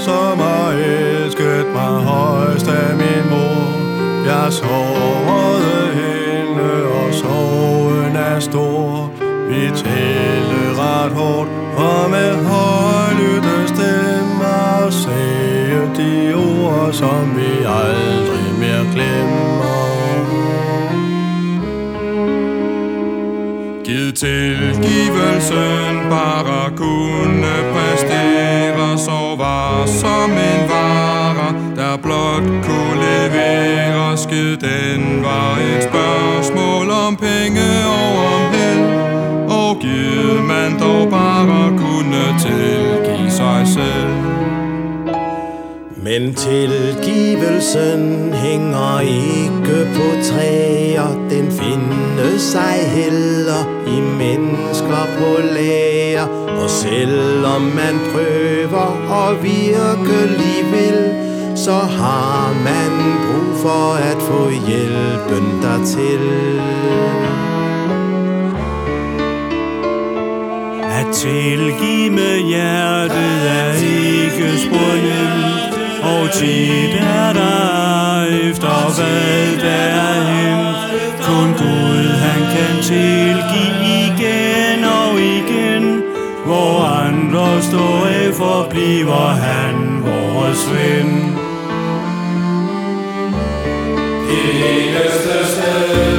som har elsket mig højst af min mor. Jeg sårede hende, og sorgen er stor. Vi talte ret hårdt og med højlytte stemmer, sagde de ord, som vi aldrig mere glemmer. Giv tilgivelsen bare kunne præstere, så var som en vare, der blot kunne leveres. Gid den var et spørgsmål om penge og om held, og gid man dog bare kunne tilgive sig selv. Men tilgivelsen hænger ikke på træer, den findes sig heller i mennesker på lager. Og selvom man prøver at virkelig vil, så har man brug for at få hjælpen dertil. At tilgive med hjertet er ikke spor nemt, og tit er der efter hvad der er hent. Kun Gud han kan tilgive igen og igen. Hvor andre står af, forbliver han vores ven. Det eneste sted